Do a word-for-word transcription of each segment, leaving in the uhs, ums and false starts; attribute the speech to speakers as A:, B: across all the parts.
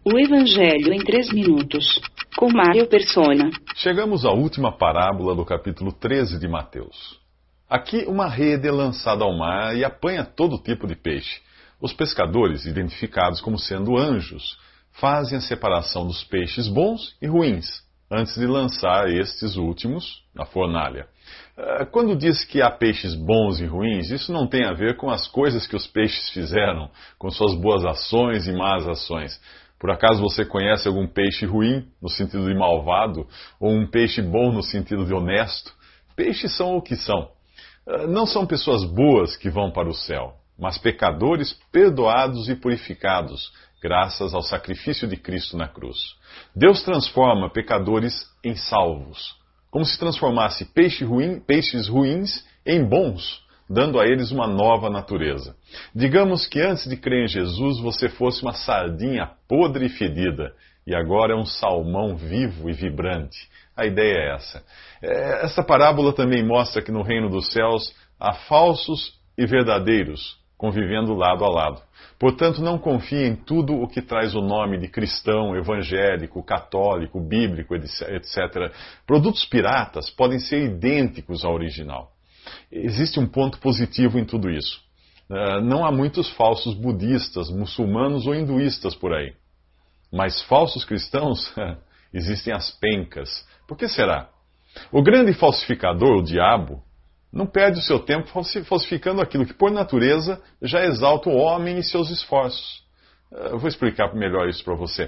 A: O Evangelho em três minutos, com Mário Persona.
B: Chegamos à última parábola do capítulo treze de Mateus. Aqui uma rede é lançada ao mar e apanha todo tipo de peixe. Os pescadores, identificados como sendo anjos, fazem a separação dos peixes bons e ruins, antes de lançar estes últimos na fornalha. Quando diz que há peixes bons e ruins, isso não tem a ver com as coisas que os peixes fizeram, com suas boas ações e más ações. Por acaso você conhece algum peixe ruim, no sentido de malvado, ou um peixe bom no sentido de honesto? Peixes são o que são. Não são pessoas boas que vão para o céu, mas pecadores perdoados e purificados, graças ao sacrifício de Cristo na cruz. Deus transforma pecadores em salvos, como se transformasse peixe ruim, peixes ruins em bons, dando a eles uma nova natureza. Digamos que antes de crer em Jesus você fosse uma sardinha podre e fedida, e agora é um salmão vivo e vibrante. A ideia é essa. Essa parábola também mostra que no reino dos céus há falsos e verdadeiros convivendo lado a lado. Portanto, não confie em tudo o que traz o nome de cristão, evangélico, católico, bíblico, etcétera. Produtos piratas podem ser idênticos ao original. Existe um ponto positivo em tudo isso. Não há muitos falsos budistas, muçulmanos ou hinduístas por aí. Mas falsos cristãos, existem as pencas. Por que será? O grande falsificador, o diabo, não perde o seu tempo falsificando aquilo que, por natureza, já exalta o homem e seus esforços. Eu vou explicar melhor isso para você.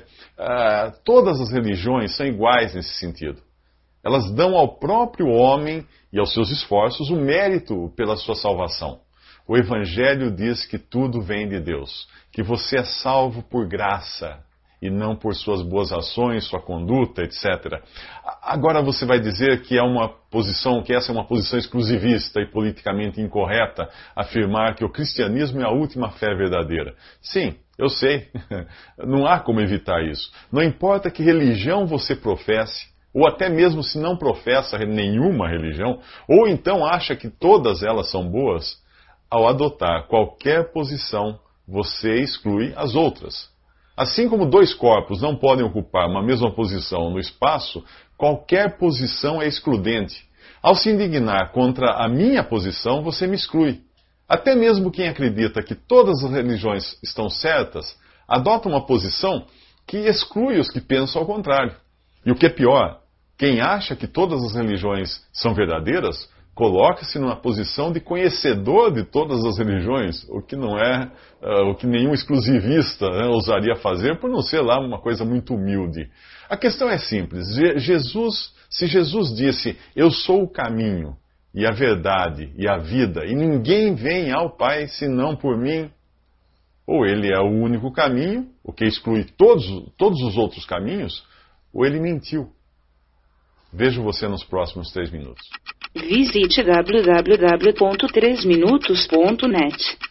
B: Todas as religiões são iguais nesse sentido. Elas dão ao próprio homem e aos seus esforços o mérito pela sua salvação. O Evangelho diz que tudo vem de Deus, que você é salvo por graça e não por suas boas ações, sua conduta, etcétera. Agora você vai dizer que é uma posição, que essa é uma posição exclusivista e politicamente incorreta, afirmar que o cristianismo é a última fé verdadeira. Sim, eu sei. Não há como evitar isso. Não importa que religião você professe, ou até mesmo se não professa nenhuma religião, ou então acha que todas elas são boas, ao adotar qualquer posição, você exclui as outras. Assim como dois corpos não podem ocupar uma mesma posição no espaço, qualquer posição é excludente. Ao se indignar contra a minha posição, você me exclui. Até mesmo quem acredita que todas as religiões estão certas, adota uma posição que exclui os que pensam ao contrário. E o que é pior, quem acha que todas as religiões são verdadeiras, coloca-se numa posição de conhecedor de todas as religiões, o que não é uh, o que nenhum exclusivista, né, ousaria fazer, por não ser lá uma coisa muito humilde. A questão é simples. Je- Jesus, se Jesus disse, eu sou o caminho, e a verdade, e a vida, e ninguém vem ao Pai senão por mim, ou ele é o único caminho, o que exclui todos, todos os outros caminhos, ou ele mentiu. Vejo você nos próximos três minutos.
A: Visite w w w ponto três minutos ponto net.